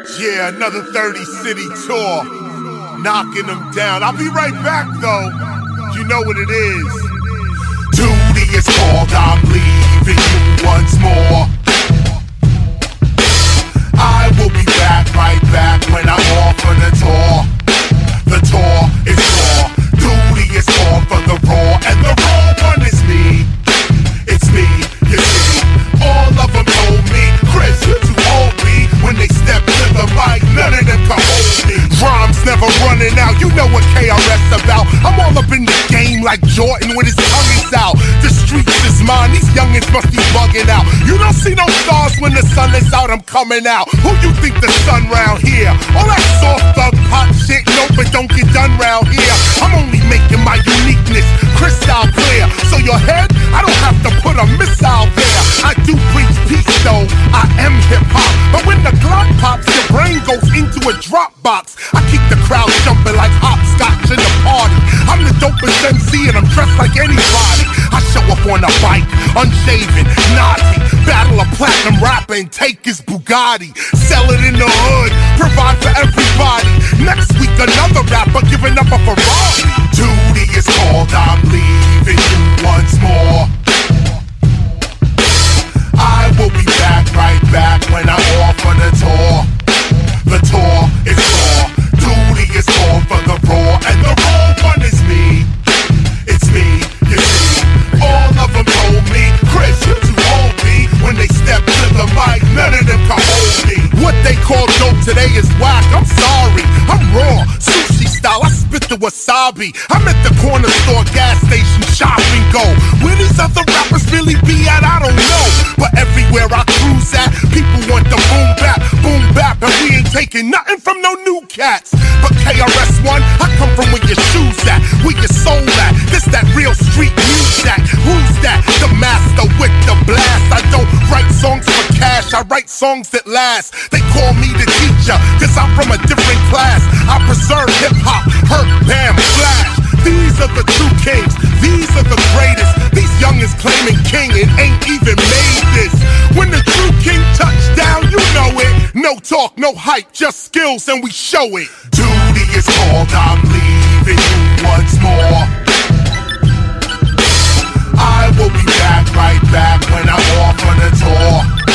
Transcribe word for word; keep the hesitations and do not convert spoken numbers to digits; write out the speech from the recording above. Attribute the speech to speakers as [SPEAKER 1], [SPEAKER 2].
[SPEAKER 1] Yeah, another thirty city tour, knocking them down. I'll be right back though, you know what it is. Duty is called, I'm leaving you once more. I will be back, right back when I'm off on the tour. The tour is raw, duty is called for the raw, and the raw one is me. It's me, you see. All of them told me, Chris, you too old me. When they step to the mic, none of them can hold me. Rhymes never running out, you know what K R S about. I'm all up in the game like Jordan with his tongue is out. The streets is mine, these youngins must be bugging out. You don't see no stars when the sun is out, I'm coming out. Who you think the sun round here? All that soft thug pop shit, no, but don't get done round here. I'm only making my uniqueness crystal clear. So your head, I don't have to put a missile there. I do preach peace though, I am hip hop. But when the Glock pops, your brain goes into a drop box. I keep the crowd jumping like hopscotch in the party. I'm the dopest M C and I'm dressed like anybody. I show up on a bike, unshaven, naughty. Battle a platinum rapper and take his Bugatti. Sell it in the hood, provide for everybody. Next week another rapper giving up a Ferrari. Duty is called, I'm leaving you once more. I will be back, right back when I'm off on the tour. The tour is raw, duty is called for the raw, and the raw one is me. It's me, you see. All of them told me, Chris, you too old me. When they step to the mic, none of them can hold me. What they call dope today is whack, I'm sorry. I'm raw, sushi style, I spit the wasabi. I'm at the corner store, gas station, shop and go. Where these other rappers really be at, I don't know. But everywhere I cruise at, people want the boom bap, boom bap. And we ain't taking nothing from no new cats. But K R S One, I come from where your shoes at, where your soul at. This that real street music. Who's that? The master with the blast. I don't write songs for cash, I write songs that last. They call me the teacher, cause I'm from a different class. I preserve hip-hop, hurt, bam, flash. These are the true kings, these are the greatest. These youngins claiming king and ain't even made this. When the true king touch down, you know it. No talk, no hype, just skills and we show it. Duty is called, I'm leaving you once more. I will be back, right back when I'm off on the tour.